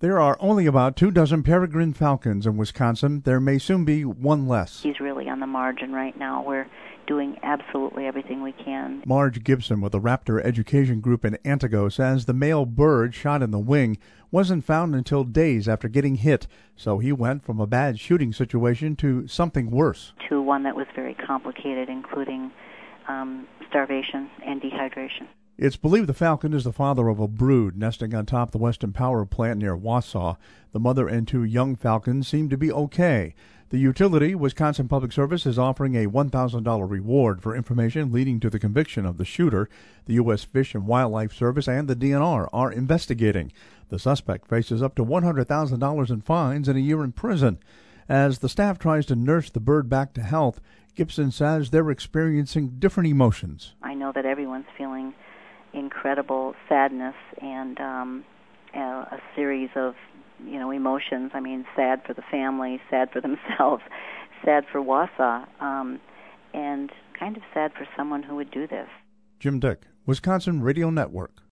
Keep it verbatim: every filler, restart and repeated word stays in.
There are only about two dozen peregrine falcons in Wisconsin. There may soon be one less. He's really on the margin right now. We're doing absolutely everything we can. Marge Gibson with the Raptor Education Group in Antigo says the male bird shot in the wing wasn't found until days after getting hit, so he went from a bad shooting situation to something worse. To one that was very complicated, including um, starvation and dehydration. It's believed the falcon is the father of a brood nesting on top of the Weston Power Plant near Wausau. The mother and two young falcons seem to be okay. The utility, Wisconsin Public Service, is offering a one thousand dollars reward for information leading to the conviction of the shooter. The U S Fish and Wildlife Service and the D N R are investigating. The suspect faces up to one hundred thousand dollars in fines and a year in prison. As the staff tries to nurse the bird back to health, Gibson says they're experiencing different emotions. I know that everyone's feeling incredible sadness and um, a, a series of, you know, emotions. I mean, sad for the family, sad for themselves, sad for Wausau, um, and kind of sad for someone who would do this. Jim Dick, Wisconsin Radio Network.